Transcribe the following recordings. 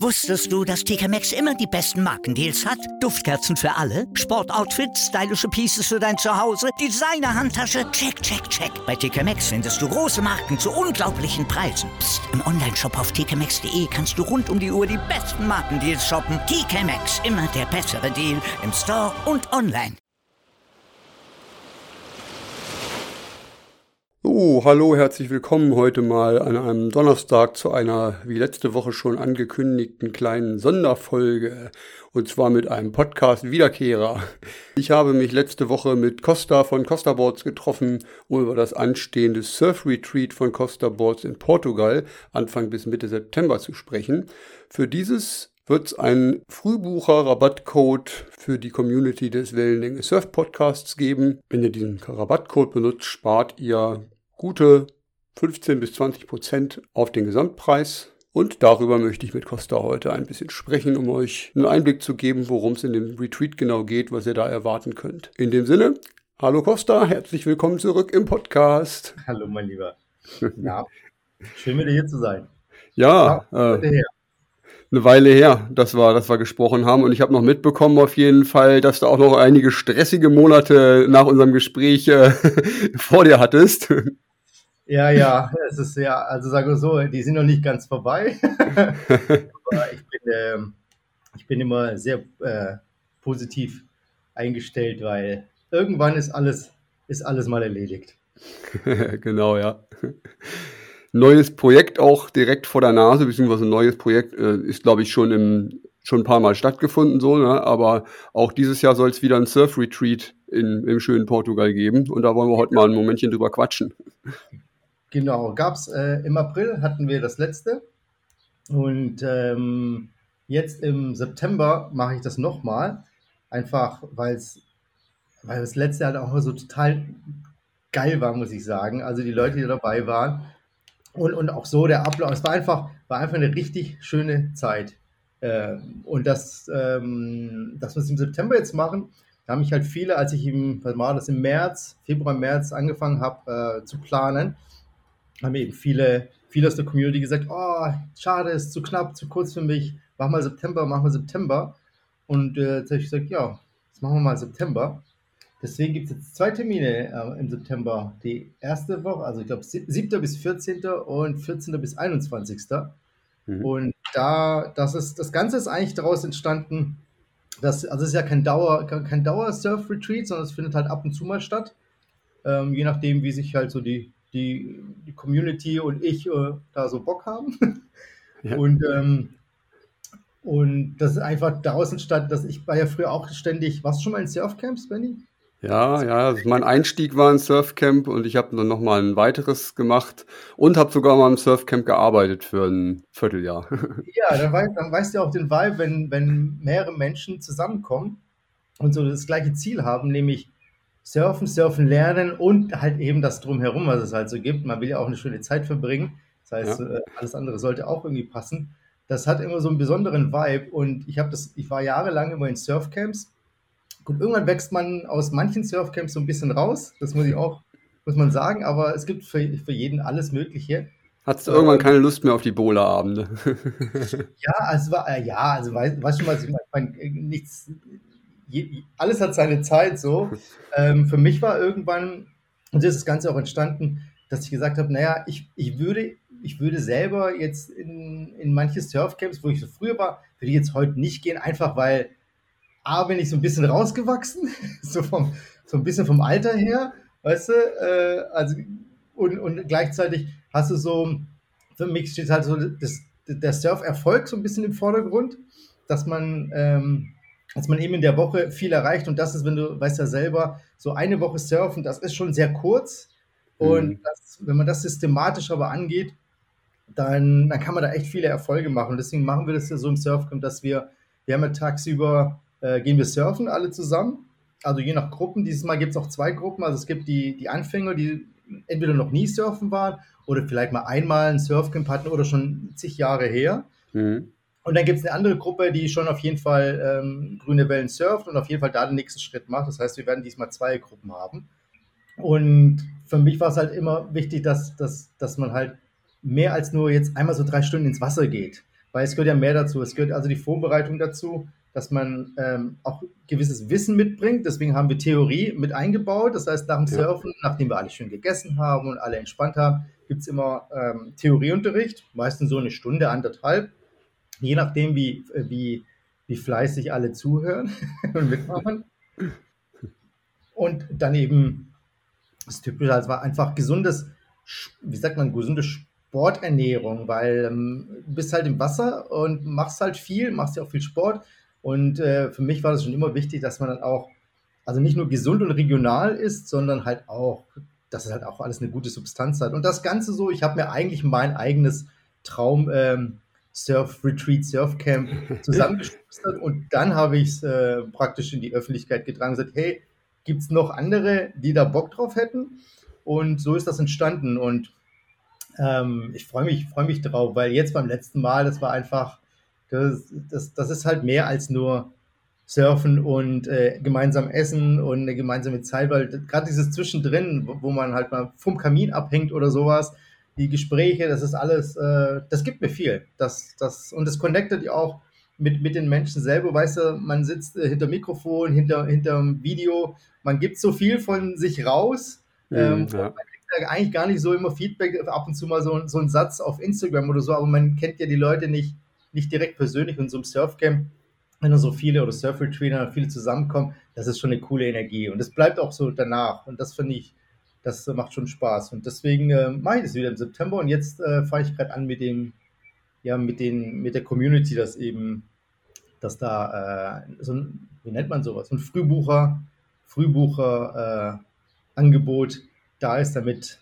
Wusstest du, dass TK Maxx immer die besten Markendeals hat? Duftkerzen für alle, Sportoutfits, stylische Pieces für dein Zuhause, Designer-Handtasche, check, check, check. Bei TK Maxx findest du große Marken zu unglaublichen Preisen. Psst. Im Onlineshop auf tkmaxx.de kannst du rund um die Uhr die besten Markendeals shoppen. TK Maxx, immer der bessere Deal im Store und online. Hallo, herzlich willkommen heute mal an einem Donnerstag zu einer, wie letzte Woche schon angekündigten, kleinen Sonderfolge. Und zwar mit einem Podcast-Wiederkehrer. Ich habe mich letzte Woche mit Costa von Costa Boards getroffen, um über das anstehende Surf-Retreat von Costa Boards in Portugal Anfang bis Mitte September zu sprechen. Für dieses wird es einen Frühbucher-Rabattcode für die Community des Wellenlänge Surf Podcasts geben. Wenn ihr diesen Rabattcode benutzt, spart ihr gute 15 bis 20% auf den Gesamtpreis. Und darüber möchte ich mit Costa heute ein bisschen sprechen, um euch einen Einblick zu geben, worum es in dem Retreat genau geht, was ihr da erwarten könnt. In dem Sinne, hallo Costa, herzlich willkommen zurück im Podcast. Hallo mein Lieber. Ja, schön wieder hier zu sein. Ja, eine Weile her, dass wir gesprochen haben, und ich habe noch mitbekommen auf jeden Fall, dass du auch noch einige stressige Monate nach unserem Gespräch vor dir hattest. Ja, es ist ja, also sage ich so, die sind noch nicht ganz vorbei, aber ich bin immer sehr positiv eingestellt, weil irgendwann ist alles mal erledigt. Genau, ja. Neues Projekt auch direkt vor der Nase, beziehungsweise ein neues Projekt ist, glaube ich, schon ein paar Mal stattgefunden, so, ne? Aber auch dieses Jahr soll es wieder ein Surf-Retreat im schönen Portugal geben, und da wollen wir heute mal ein Momentchen drüber quatschen. Genau, gab's im April hatten wir das letzte, und jetzt im September mache ich das nochmal, einfach weil das letzte halt auch so total geil war, muss ich sagen. Also die Leute, die dabei waren, und auch so der Ablauf, es war einfach eine richtig schöne Zeit. Und dass wir es im September jetzt machen, da haben mich halt viele, als ich im Februar, März angefangen habe zu planen, haben eben viele aus der Community gesagt, oh, schade, ist zu knapp, zu kurz für mich, mach mal September. Und jetzt habe ich gesagt, ja, jetzt machen wir mal September. Deswegen gibt es jetzt 2 Termine im September. Die erste Woche, also ich glaube 7. bis 14. und 14. bis 21. Und das Ganze ist eigentlich daraus entstanden, also es ist ja kein Dauer-Surf-Retreat, sondern es findet halt ab und zu mal statt. Je nachdem, wie sich halt so die Community und ich da so Bock haben. Ja. Und das ist einfach daraus entstanden, dass ich war ja früher auch ständig, warst du schon mal in Surfcamps, Benny? Ja, also mein Einstieg war ein Surfcamp, und ich habe dann nochmal ein weiteres gemacht und habe sogar mal im Surfcamp gearbeitet für ein Vierteljahr. Ja, dann weißt du auch den Vibe, wenn mehrere Menschen zusammenkommen und so das gleiche Ziel haben, nämlich surfen lernen und halt eben das Drumherum, was es halt so gibt. Man will ja auch eine schöne Zeit verbringen. Das heißt, alles andere sollte auch irgendwie passen. Das hat immer so einen besonderen Vibe, und ich war jahrelang immer in Surfcamps. Gut, irgendwann wächst man aus manchen Surfcamps so ein bisschen raus, das muss man sagen, aber es gibt für jeden alles Mögliche. Hattest du irgendwann keine Lust mehr auf die Bowlerabende? Weißt du was, ich meine, alles hat seine Zeit so. Für mich war irgendwann, und so ist das Ganze auch entstanden, dass ich gesagt habe, naja, ich würde selber jetzt in manche Surfcamps, wo ich so früher war, würde ich jetzt heute nicht gehen, einfach weil bin ich so ein bisschen rausgewachsen, so ein bisschen vom Alter her, weißt du, also und gleichzeitig hast du so, für mich steht halt so der Surf-Erfolg so ein bisschen im Vordergrund, dass man eben in der Woche viel erreicht, und das ist, wenn du weißt ja selber, so eine Woche surfen, das ist schon sehr kurz, und wenn man das systematisch aber angeht, dann kann man da echt viele Erfolge machen, und deswegen machen wir das ja so im Surfcamp, dass wir haben ja tagsüber gehen wir surfen alle zusammen, also je nach Gruppen. Dieses Mal gibt es auch 2 Gruppen, also es gibt die Anfänger, die entweder noch nie surfen waren oder vielleicht mal einmal ein Surfcamp hatten oder schon zig Jahre her. Und dann gibt es eine andere Gruppe, die schon auf jeden Fall grüne Wellen surft und auf jeden Fall da den nächsten Schritt macht. Das heißt, wir werden diesmal 2 Gruppen haben. Und für mich war es halt immer wichtig, dass man halt mehr als nur jetzt einmal so 3 Stunden ins Wasser geht. weil es gehört ja mehr dazu. Es gehört also die Vorbereitung dazu, dass man auch gewisses Wissen mitbringt. Deswegen haben wir Theorie mit eingebaut. Das heißt, nach dem Ja. Surfen, nachdem wir alle schön gegessen haben und alle entspannt haben, gibt es immer Theorieunterricht, meistens so eine Stunde, anderthalb, je nachdem, wie fleißig alle zuhören und mitmachen. Und dann eben das Typische, also war einfach gesundes, wie sagt man, gesunde Sporternährung, weil du bist halt im Wasser und machst halt viel, machst ja auch viel Sport. Und für mich war das schon immer wichtig, dass man dann auch, also nicht nur gesund und regional ist, sondern halt auch, dass es halt auch alles eine gute Substanz hat. Und das Ganze so, ich habe mir eigentlich mein eigenes Traum Surf-Retreat, Surfcamp zusammengeschustert und dann habe ich es praktisch in die Öffentlichkeit getragen und gesagt, hey, gibt es noch andere, die da Bock drauf hätten? Und so ist das entstanden. Und ich freu mich drauf, weil jetzt beim letzten Mal, das war einfach, das ist halt mehr als nur Surfen und gemeinsam essen und eine gemeinsame Zeit, weil gerade dieses Zwischendrin, wo man halt mal vom Kamin abhängt oder sowas, die Gespräche, das ist alles, das gibt mir viel. Und das connectet ja auch mit den Menschen selber, weißt du, man sitzt hinter Mikrofon, hinterm Video, man gibt so viel von sich raus, und Ja. man kriegt ja eigentlich gar nicht so immer Feedback, ab und zu mal so ein Satz auf Instagram oder so, aber man kennt ja die Leute nicht direkt persönlich und so im Surfcamp, wenn da so viele oder Surf-Retreater, viele zusammenkommen, das ist schon eine coole Energie und das bleibt auch so danach und das finde ich, das macht schon Spaß und deswegen mache ich das wieder im September und jetzt fange ich gerade an mit der Community, dass da so ein, wie nennt man sowas, ein Frühbucher-Angebot da ist, damit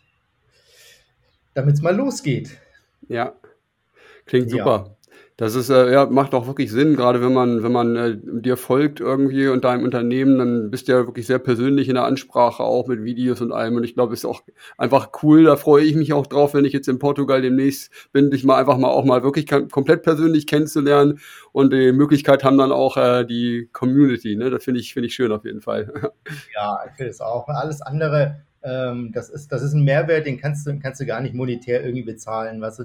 es mal losgeht. Ja, klingt Ja. super. Das ist, ja, macht auch wirklich Sinn, gerade wenn man dir folgt irgendwie und deinem Unternehmen, dann bist du ja wirklich sehr persönlich in der Ansprache, auch mit Videos und allem. Und ich glaube, es ist auch einfach cool, da freue ich mich auch drauf, wenn ich jetzt in Portugal demnächst bin, dich mal einfach mal auch mal wirklich komplett persönlich kennenzulernen. Und die Möglichkeit haben dann auch die Community, ne? Das finde ich schön auf jeden Fall. Ja, ich finde es auch. Alles andere, das ist ein Mehrwert, den kannst du gar nicht monetär irgendwie bezahlen. Weißt du,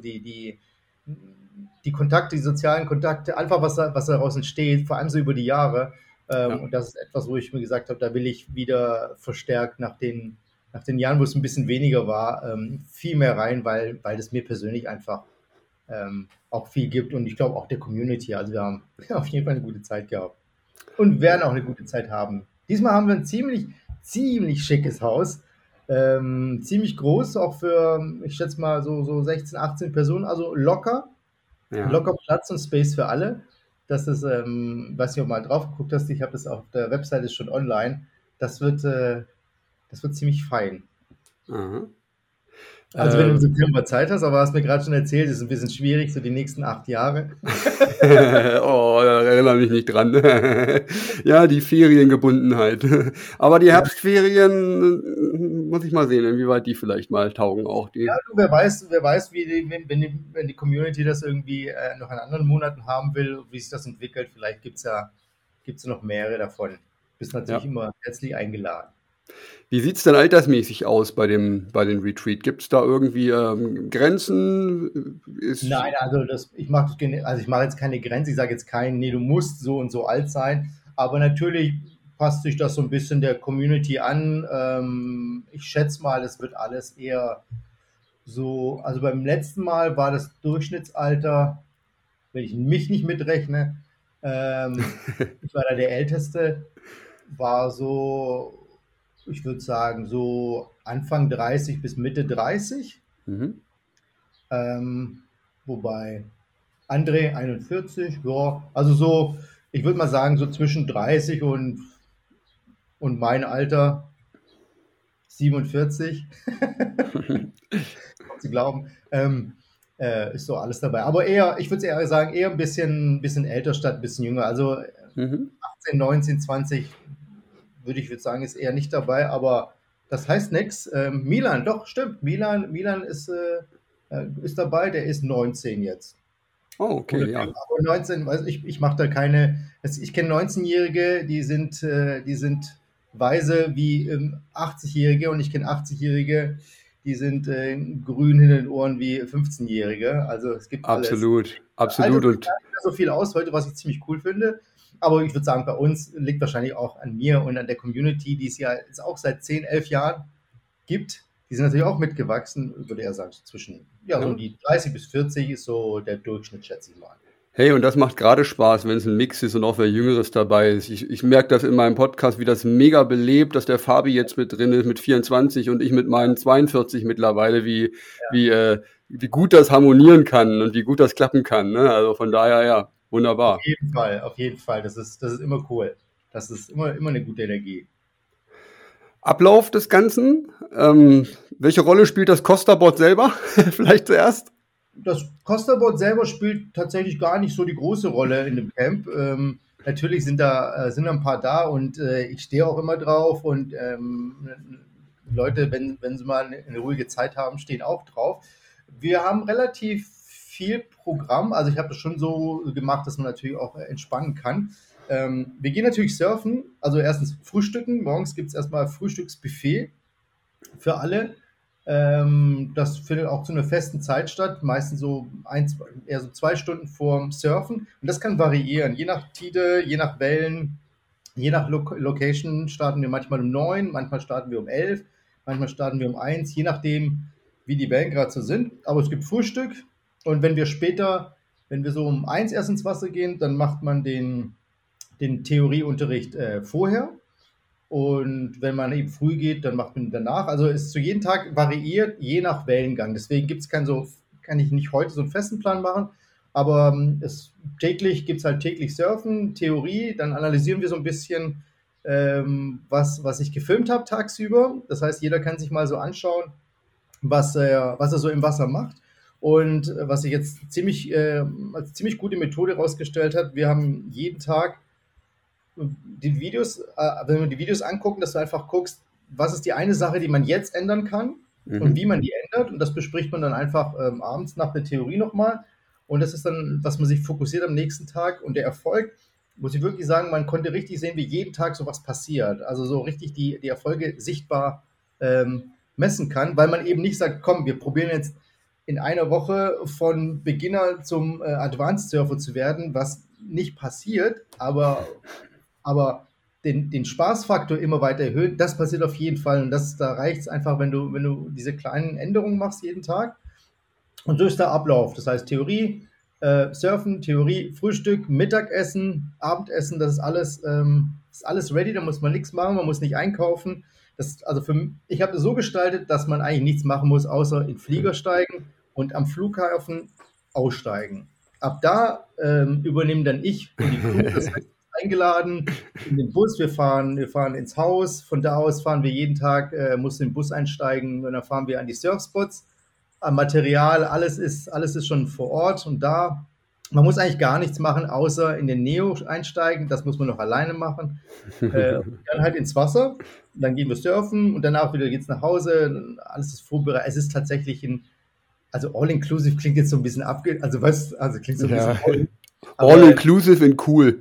die Kontakte, die sozialen Kontakte, einfach was daraus entsteht, vor allem so über die Jahre. Ja. Und das ist etwas, wo ich mir gesagt habe, da will ich wieder verstärkt nach den Jahren, wo es ein bisschen weniger war, viel mehr rein, weil das mir persönlich einfach auch viel gibt und ich glaube auch der Community. Also wir haben auf jeden Fall eine gute Zeit gehabt und werden auch eine gute Zeit haben. Diesmal haben wir ein ziemlich schickes Haus. Ziemlich groß, auch für, ich schätze mal, so 16, 18 Personen, also locker Ja. Platz und Space für alle. Das ist, weiß nicht, ob du mal drauf geguckt hast, ich habe das auf der Webseite schon online. Das wird ziemlich fein. Aha. Also wenn du im September Zeit hast, aber hast mir gerade schon erzählt, ist ein bisschen schwierig, so die nächsten 8 Jahre. Oh, da erinnere mich nicht dran. Ja, die Feriengebundenheit. Aber die Herbstferien muss ich mal sehen, inwieweit die vielleicht mal taugen auch. Ja, du, wer weiß, wenn die Community das irgendwie noch in anderen Monaten haben will, wie sich das entwickelt, vielleicht gibt's ja noch mehrere davon. Du bist natürlich Ja. immer herzlich eingeladen. Wie sieht's denn altersmäßig aus bei den Retreat? Gibt's da irgendwie Grenzen? Nein, also ich mache jetzt keine Grenze, ich sage jetzt keinen, nee, du musst so und so alt sein, aber natürlich passt sich das so ein bisschen der Community an. Ich schätze mal, es wird alles eher so, also beim letzten Mal war das Durchschnittsalter, wenn ich mich nicht mitrechne, ich war da der Älteste, war so, ich würde sagen, so Anfang 30 bis Mitte 30. Mhm. Wobei André 41, ja, also so, ich würde mal sagen, so zwischen 30 und mein Alter 47, zu glauben, ist so alles dabei. Aber eher, ich würde eher sagen, eher ein bisschen älter statt ein bisschen jünger. Also Mhm. 18, 19, 20 würde sagen, ist eher nicht dabei, aber das heißt nichts. Milan, doch, stimmt. Milan ist dabei, der ist 19 jetzt. Oh, okay, ja. Aber 19, also ich mache da ich kenne 19-Jährige, die sind weise wie 80-Jährige und ich kenne 80-Jährige, die sind grün hinter den Ohren wie 15-Jährige. Also es gibt alles. Absolut, Also absolut. gar Und nicht mehr so viel aus heute, was ich ziemlich cool finde. Aber ich würde sagen, bei uns liegt wahrscheinlich auch an mir und an der Community, die es ja jetzt auch seit 10, 11 Jahren gibt. Die sind natürlich auch mitgewachsen, würde ich sagen, zwischen, ja, so ja. um die 30 bis 40 ist so der Durchschnitt, schätze ich mal. Hey, und das macht gerade Spaß, wenn es ein Mix ist und auch wer Jüngeres dabei ist. Ich merke das in meinem Podcast, wie das mega belebt, dass der Fabi jetzt mit drin ist mit 24 und ich mit meinen 42 mittlerweile, wie gut das harmonieren kann und wie gut das klappen kann. Ne? Also von daher, ja, wunderbar. Auf jeden Fall. Das ist immer cool. Das ist immer eine gute Energie. Ablauf des Ganzen. Welche Rolle spielt das Costa-Board selber? Vielleicht zuerst. Das Costa-Board selber spielt tatsächlich gar nicht so die große Rolle in dem Camp. Natürlich sind ein paar da und ich stehe auch immer drauf und Leute, wenn sie mal eine ruhige Zeit haben, stehen auch drauf. Wir haben relativ viel Programm, also ich habe das schon so gemacht, dass man natürlich auch entspannen kann. Wir gehen natürlich surfen, also erstens frühstücken. Morgens gibt es erstmal Frühstücksbuffet für alle. Das findet auch zu einer festen Zeit statt, meistens so eher so 2 Stunden vorm Surfen. Und das kann variieren, je nach Tide, je nach Wellen, je nach Location starten wir manchmal um 9, manchmal starten wir um 11, manchmal starten wir um 1, je nachdem, wie die Wellen gerade so sind. Aber es gibt Frühstück und wenn wir so um 1 erst ins Wasser gehen, dann macht man den Theorieunterricht vorher. Und wenn man eben früh geht, dann macht man danach. Also es ist zu jedem Tag variiert, je nach Wellengang. Deswegen kann ich nicht heute so einen festen Plan machen. Aber gibt es halt täglich Surfen, Theorie. Dann analysieren wir so ein bisschen, was ich gefilmt habe tagsüber. Das heißt, jeder kann sich mal so anschauen, was er so im Wasser macht. Und was sich jetzt als ziemlich gute Methode herausgestellt hat, wir haben jeden Tag die Videos, wenn wir die Videos angucken, dass du einfach guckst, was ist die eine Sache, die man jetzt ändern kann und wie man die ändert. Und das bespricht man dann einfach abends nach der Theorie nochmal. Und das ist dann, was man sich fokussiert am nächsten Tag. Und der Erfolg, muss ich wirklich sagen, man konnte richtig sehen, wie jeden Tag sowas passiert. Also so richtig die Erfolge sichtbar messen kann, weil man eben nicht sagt, komm, wir probieren jetzt in einer Woche von Beginner zum Advanced Surfer zu werden, was nicht passiert, aber den Spaßfaktor immer weiter erhöht, das passiert auf jeden Fall. Und da reicht es einfach, wenn du diese kleinen Änderungen machst jeden Tag. Und so ist der Ablauf. Das heißt Theorie, Surfen, Theorie, Frühstück, Mittagessen, Abendessen, das ist alles ready, da muss man nichts machen, man muss nicht einkaufen. Ich habe das so gestaltet, dass man eigentlich nichts machen muss, außer in den Flieger steigen und am Flughafen aussteigen. Ab da übernehmen dann ich und die Crew, das heißt, eingeladen in den Bus, wir fahren ins Haus, von da aus fahren wir jeden Tag, musst in den Bus einsteigen und dann fahren wir an die Surfspots, am Material, alles ist schon vor Ort und da, man muss eigentlich gar nichts machen, außer in den Neo einsteigen, das muss man noch alleine machen, dann halt ins Wasser, dann gehen wir surfen und danach wieder geht's nach Hause, alles ist vorbereitet, es ist tatsächlich also All-Inclusive klingt jetzt so ein bisschen klingt so ein bisschen All-Inclusive in cool.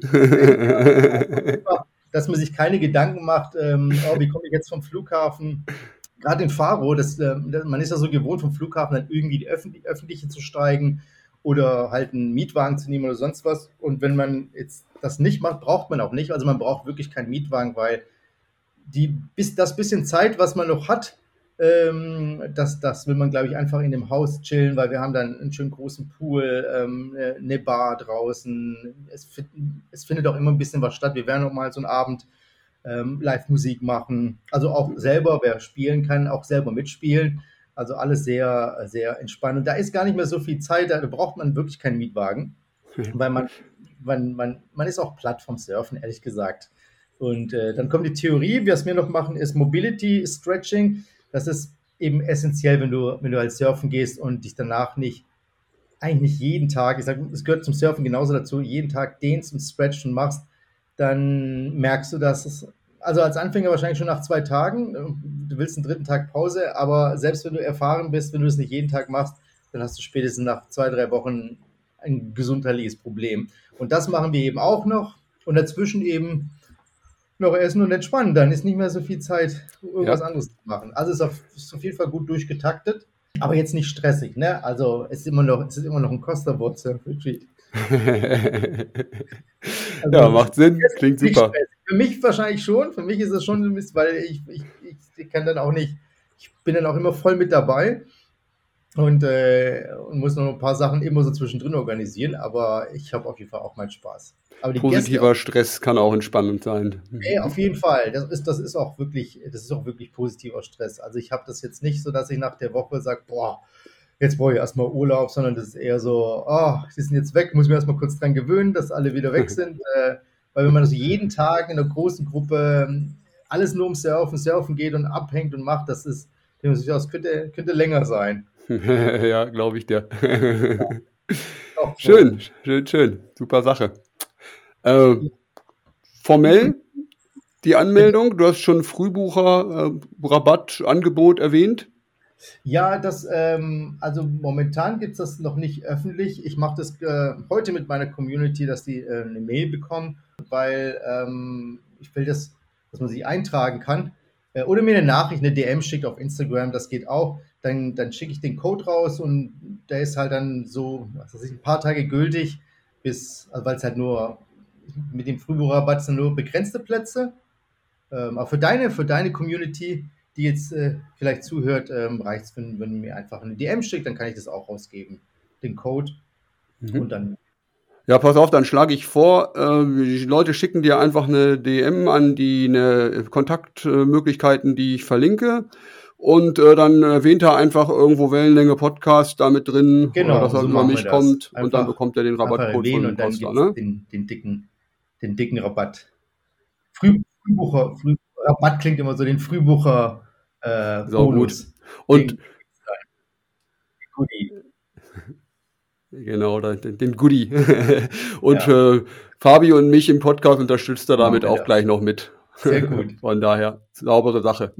Dass man sich keine Gedanken macht, wie komme ich jetzt vom Flughafen, gerade in Faro, man ist ja so gewohnt vom Flughafen dann irgendwie die öffentliche zu steigen oder halt einen Mietwagen zu nehmen oder sonst was und wenn man jetzt das nicht macht, braucht man auch nicht, also man braucht wirklich keinen Mietwagen, weil das bisschen Zeit, was man noch hat, das will man, glaube ich, einfach in dem Haus chillen, weil wir haben dann einen schönen großen Pool, eine Bar draußen. Es findet auch immer ein bisschen was statt. Wir werden auch mal so einen Abend Live-Musik machen. Also auch selber, wer spielen kann, auch selber mitspielen. Also alles sehr, sehr entspannt. Und da ist gar nicht mehr so viel Zeit, da braucht man wirklich keinen Mietwagen, weil man ist auch platt vom Surfen, ehrlich gesagt. Und dann kommt die Theorie. Was wir noch machen, ist Mobility Stretching. Das ist eben essentiell, wenn du halt surfen gehst und dich danach eigentlich nicht jeden Tag, ich sage, es gehört zum Surfen genauso dazu, jeden Tag dehnst und stretchst und machst, dann merkst du, also als Anfänger wahrscheinlich schon nach 2 Tagen, du willst einen 3. Tag Pause, aber selbst wenn du erfahren bist, wenn du es nicht jeden Tag machst, dann hast du spätestens nach 2, 3 Wochen ein gesundheitliches Problem. Und das machen wir eben auch noch und dazwischen eben noch essen und entspannen. Dann ist nicht mehr so viel Zeit, irgendwas Ja. anderes zu machen. Also ist auf jeden Fall gut durchgetaktet, aber jetzt nicht stressig, ne? Also es ist immer noch ein Coasterboard Surf Retreat. Ja, Also macht Sinn, klingt nicht super. stressig. Für mich wahrscheinlich schon. Für mich ist es schon ein bisschen, weil ich kann dann auch nicht, ich bin dann auch immer voll mit dabei und muss noch ein paar Sachen immer so zwischendrin organisieren, aber ich habe auf jeden Fall auch meinen Spaß. Aber die Gäste, Positiver Stress kann auch entspannend sein. auf jeden Fall, das ist auch wirklich positiver Stress. Also ich habe das jetzt nicht so, dass ich nach der Woche sage, boah, jetzt brauche ich erstmal Urlaub, sondern das ist eher so, oh, die sind jetzt weg, muss mich erstmal kurz dran gewöhnen, dass alle wieder weg sind. Weil wenn man das jeden Tag in einer großen Gruppe alles nur um Surfen geht und abhängt und macht, das könnte länger sein. Ja, glaube ich dir. Auch so. Schön, schön, schön. Super Sache. Formell die Anmeldung, du hast schon Frühbucher, Rabatt, Angebot erwähnt. Ja, also momentan gibt es das noch nicht öffentlich. Ich mache das heute mit meiner Community, dass die eine Mail bekommen, weil ich will, dass man sich eintragen kann. Oder mir eine Nachricht, eine DM schickt auf Instagram, das geht auch. Dann schicke ich den Code raus und der ist halt dann so, was weiß ich, ein paar Tage gültig, also weil es halt nur mit dem Frühbucherrabatt sind nur begrenzte Plätze. Aber für deine Community, die jetzt vielleicht zuhört, reicht es, wenn du mir einfach eine DM schickt, dann kann ich das auch rausgeben, den Code. Und dann, Ja, pass auf, dann schlage ich vor, die Leute schicken dir einfach eine DM an die Kontaktmöglichkeiten, die ich verlinke. Und dann erwähnt er einfach irgendwo Wellenlänge Podcast damit drin, genau, dass er so über machen wir mich das. kommt und dann bekommt er den Einfach Rabattcode erwähnen von und dann Costa, gibt es ne? den dicken Rabatt. Rabatt klingt immer so, den Frühbucher So gut. Bonus. Und Den Goodie. genau, den Goodie. Und Ja. Fabi und mich im Podcast unterstützt er damit Machen wir auch das. gleich noch mit. Sehr gut. Von daher, saubere Sache.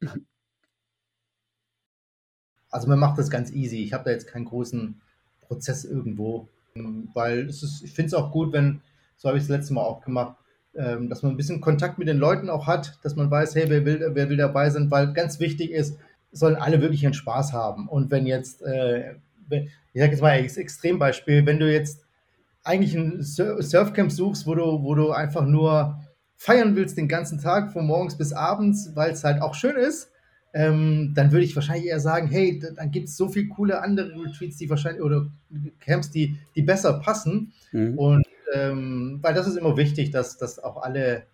Also man macht das ganz easy. Ich habe da jetzt keinen großen Prozess irgendwo, weil ich finde es auch gut, so habe ich es das letzte Mal auch gemacht, dass man ein bisschen Kontakt mit den Leuten auch hat, dass man weiß, hey, wer will dabei sein, weil ganz wichtig ist, sollen alle wirklich ihren Spaß haben. Und wenn jetzt, ich sage jetzt mal als Extrembeispiel, wenn du jetzt eigentlich ein Surfcamp suchst, wo du einfach nur feiern willst den ganzen Tag, von morgens bis abends, weil es halt auch schön ist, dann würde ich wahrscheinlich eher sagen, hey, dann gibt es so viele coole andere Retreats, die wahrscheinlich, oder Camps, die besser passen. Mhm. Und weil das ist immer wichtig, dass auch alle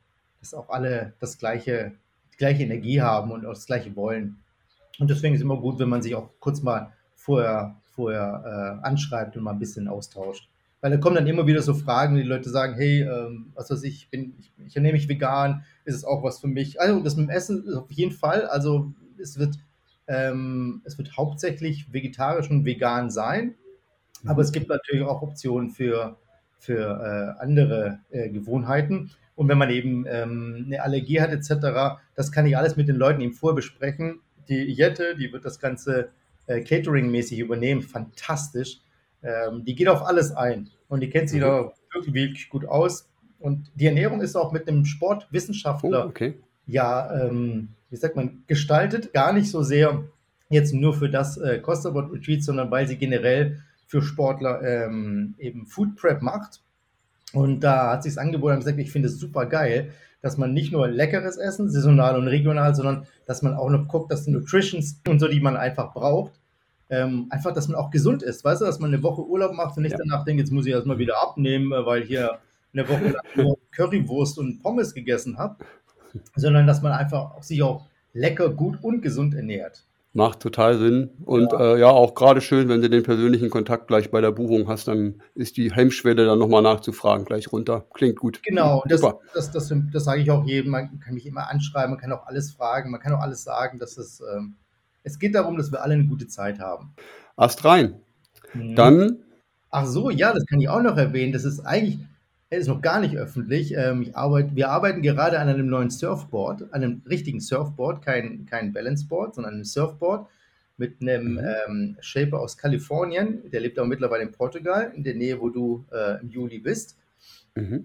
die gleiche Energie haben und auch das gleiche wollen. Und deswegen ist es immer gut, wenn man sich auch kurz mal vorher anschreibt und mal ein bisschen austauscht. Weil da kommen dann immer wieder so Fragen, die Leute sagen, hey, was weiß ich ernähre mich vegan, ist es auch was für mich? Also das mit dem Essen ist auf jeden Fall, also es wird hauptsächlich vegetarisch und vegan sein, aber es gibt natürlich auch Optionen für andere Gewohnheiten. Und wenn man eben eine Allergie hat etc., das kann ich alles mit den Leuten eben vorbesprechen. Die Jette, die wird das Ganze Catering-mäßig übernehmen, fantastisch. Die geht auf alles ein und die kennt sich da wirklich gut aus. Und die Ernährung ist auch mit einem Oh, Sportwissenschaftler okay. wie sagt man, gestaltet, gar nicht so sehr jetzt nur für das Coasterboard Retreat, sondern weil sie generell für Sportler eben Food Prep macht. Und da hat sich es angeboten und gesagt, ich finde es super geil, dass man nicht nur leckeres Essen, saisonal und regional, sondern dass man auch noch guckt, dass die Nutritions und so, die man einfach braucht, einfach, dass man auch gesund ist, weißt du, dass man eine Woche Urlaub macht und nicht Ja. danach denkt, jetzt muss ich erstmal wieder abnehmen, weil hier eine Woche lang nur Currywurst und Pommes gegessen habe, sondern dass man einfach sich auch lecker, gut und gesund ernährt. Macht total Sinn. Und ja, auch gerade schön, wenn du den persönlichen Kontakt gleich bei der Buchung hast, dann ist die Hemmschwelle dann nochmal nachzufragen gleich runter. Klingt gut. Genau, Super. das sage ich auch jedem. Man kann mich immer anschreiben, man kann auch alles fragen, man kann auch alles sagen. Es geht darum, dass wir alle eine gute Zeit haben. Ast rein. Mhm. Dann, Ach so, ja, das kann ich auch noch erwähnen. Er ist noch gar nicht öffentlich. Wir arbeiten gerade an einem neuen Surfboard, einem richtigen Surfboard, kein Balanceboard, sondern einem Surfboard mit einem Shaper aus Kalifornien. Der lebt auch mittlerweile in Portugal, in der Nähe, wo du im Juli bist. mhm.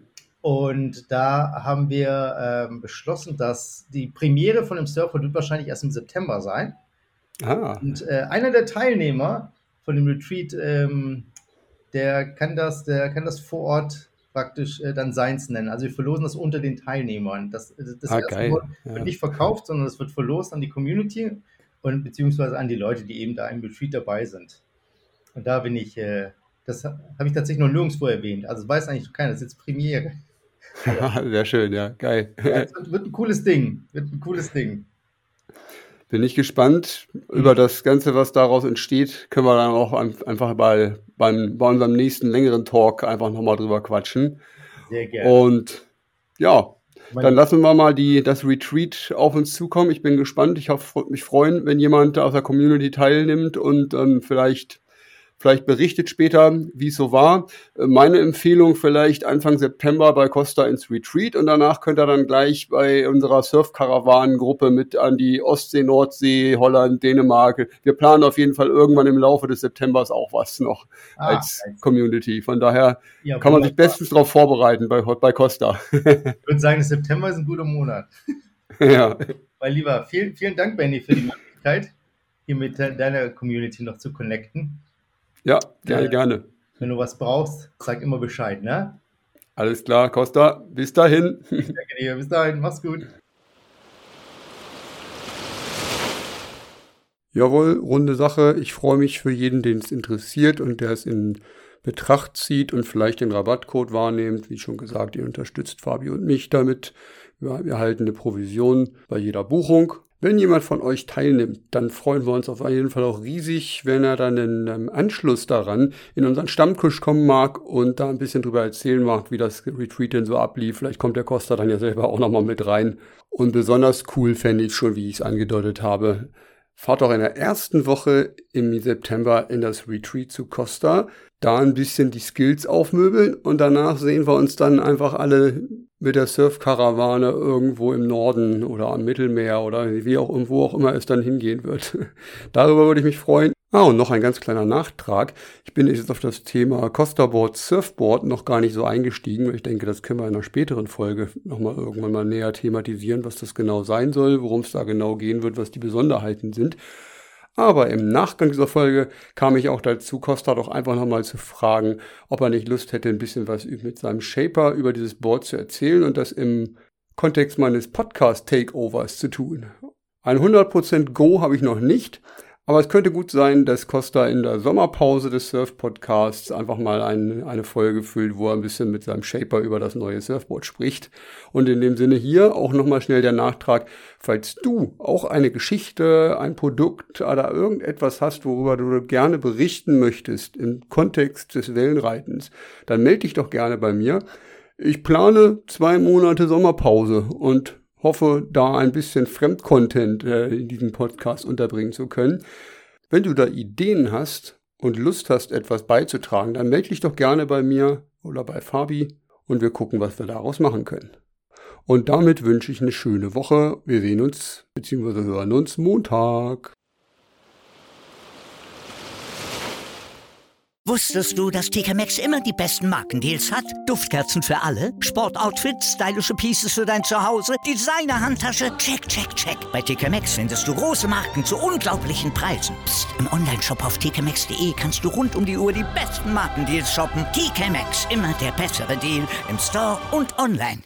Und da haben wir beschlossen, dass die Premiere von dem Surfboard wird wahrscheinlich erst im September sein. Und einer der Teilnehmer von dem Retreat, der kann das vor Ort praktisch dann seins nennen. Also wir verlosen das unter den Teilnehmern. Das erste Board wird nicht verkauft, sondern es wird verlost an die Community und beziehungsweise an die Leute, die eben da im Retreat dabei sind. Und da bin ich, das habe ich tatsächlich noch nirgendwo erwähnt. Also weiß eigentlich keiner, das ist jetzt Premiere. Sehr schön, ja, geil. Ja, es wird ein cooles Ding. Bin ich gespannt über das Ganze, was daraus entsteht. Können wir dann auch einfach bei unserem nächsten längeren Talk einfach nochmal drüber quatschen. Sehr gerne. Und ja, dann lassen wir mal das Retreat auf uns zukommen. Ich bin gespannt. Ich würde mich freuen, wenn jemand aus der Community teilnimmt und vielleicht berichtet später, wie es so war. Meine Empfehlung vielleicht Anfang September bei Costa ins Retreat und danach könnt ihr dann gleich bei unserer Surf-Karawanen-Gruppe mit an die Ostsee, Nordsee, Holland, Dänemark. Wir planen auf jeden Fall irgendwann im Laufe des Septembers auch was noch als Community. Von daher kann man sich bestens darauf vorbereiten bei Costa. Ich würde sagen, September ist ein guter Monat. Ja. Weil lieber, vielen Dank, Benny, für die Möglichkeit, hier mit deiner Community noch zu connecten. Ja, gerne. Wenn du was brauchst, sag immer Bescheid, ne? Alles klar, Costa. Bis dahin. Danke dir. Bis dahin. Mach's gut. Jawohl, runde Sache. Ich freue mich für jeden, den es interessiert und der es in Betracht zieht und vielleicht den Rabattcode wahrnimmt. Wie schon gesagt, ihr unterstützt Fabi und mich damit. Wir erhalten eine Provision bei jeder Buchung. Wenn jemand von euch teilnimmt, dann freuen wir uns auf jeden Fall auch riesig, wenn er dann im Anschluss daran in unseren Stammtisch kommen mag und da ein bisschen drüber erzählen mag, wie das Retreat denn so ablief. Vielleicht kommt der Costa dann ja selber auch nochmal mit rein. Und besonders cool fände ich schon, wie ich es angedeutet habe. Fahrt auch in der ersten Woche im September in das Retreat zu Costa. Da ein bisschen die Skills aufmöbeln und danach sehen wir uns dann einfach alle mit der Surfkarawane irgendwo im Norden oder am Mittelmeer oder wo auch immer es dann hingehen wird. Darüber würde ich mich freuen. Und noch ein ganz kleiner Nachtrag. Ich bin jetzt auf das Thema Costa Board Surfboard noch gar nicht so eingestiegen. Ich denke, das können wir in einer späteren Folge nochmal irgendwann mal näher thematisieren, was das genau sein soll, worum es da genau gehen wird, was die Besonderheiten sind. Aber im Nachgang dieser Folge kam ich auch dazu, Costa doch einfach nochmal zu fragen, ob er nicht Lust hätte, ein bisschen was mit seinem Shaper über dieses Board zu erzählen und das im Kontext meines Podcast-Takeovers zu tun. Ein 100% Go habe ich noch nicht, aber es könnte gut sein, dass Costa in der Sommerpause des Surf-Podcasts einfach mal eine Folge füllt, wo er ein bisschen mit seinem Shaper über das neue Surfboard spricht. Und in dem Sinne hier auch nochmal schnell der Nachtrag, falls du auch eine Geschichte, ein Produkt oder irgendetwas hast, worüber du gerne berichten möchtest im Kontext des Wellenreitens, dann melde dich doch gerne bei mir. Ich plane 2 Monate Sommerpause und hoffe, da ein bisschen Fremdcontent in diesem Podcast unterbringen zu können. Wenn du da Ideen hast und Lust hast, etwas beizutragen, dann melde dich doch gerne bei mir oder bei Fabi und wir gucken, was wir daraus machen können. Und damit wünsche ich eine schöne Woche. Wir sehen uns bzw. hören uns Montag. Wusstest du, dass TK Maxx immer die besten Markendeals hat? Duftkerzen für alle, Sportoutfits, stylische Pieces für dein Zuhause, Designer-Handtasche, check, check, check. Bei TK Maxx findest du große Marken zu unglaublichen Preisen. Psst. Im Onlineshop auf tkmaxx.de kannst du rund um die Uhr die besten Markendeals shoppen. TK Maxx, immer der bessere Deal im Store und online.